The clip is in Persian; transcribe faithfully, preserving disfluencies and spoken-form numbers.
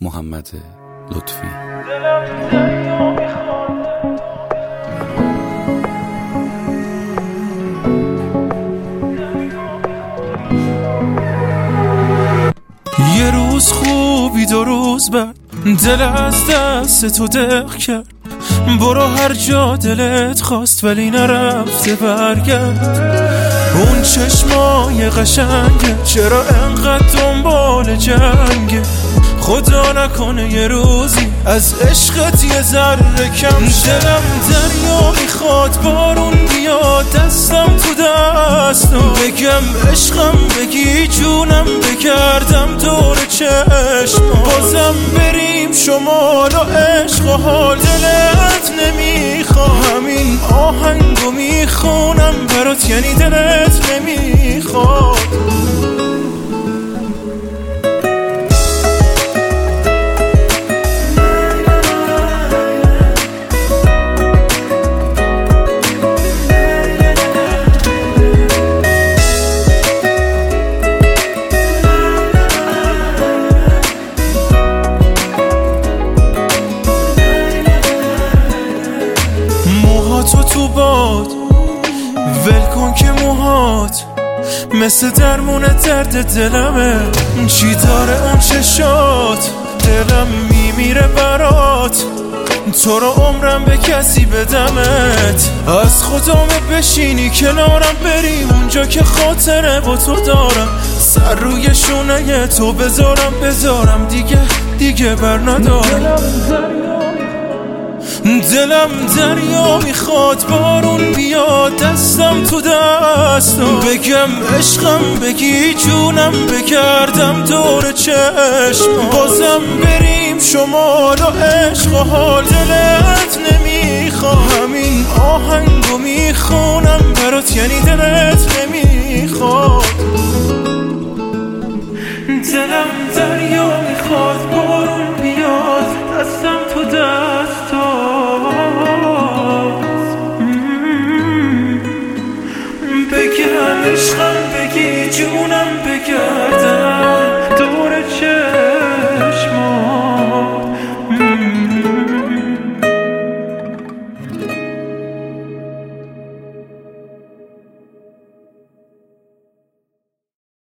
محمد لطفی. یه روز خوبی دو روز بعد دل از دست تو دق کرد، برو هر جا دلت خواست ولی نرفته برگرد. اون چشمای قشنگه چرا انقدر دنبال جنگه، خدا نکنه یه روزی از عشقت یه ذره کم شه. دلم دریا میخواد بارون بیاد دستم تو دستم، بگم عشقم بگی جونم بگردم دور چشم، بازم بریم شمال و عشق و حال دلت نمیخواد. همین آهنگو میخونم برات یعنی دلت نمیخواد. موهاتو تو باد ول کن که موهات مثل درمون درد دلمه، چی داره اون چشات دلم میمیره برات، تو رو عمرم به کسی بدمت، از خدامه بشینی کنارم بریم اونجا که خاطره با تو دارم، سر روی شونه تو بذارم بذارم دیگه دیگه بر ندارم. دلم دریا میخواد بارون بیاد دستم تو دستم، بگم عشقم بگی جونم بگردم دور چشم، بازم بریم شمال و عشق و حال دلت نمیخواد. همین آهنگو میخونم برات یعنی دلت نمیخواد. دلم دریا میخواد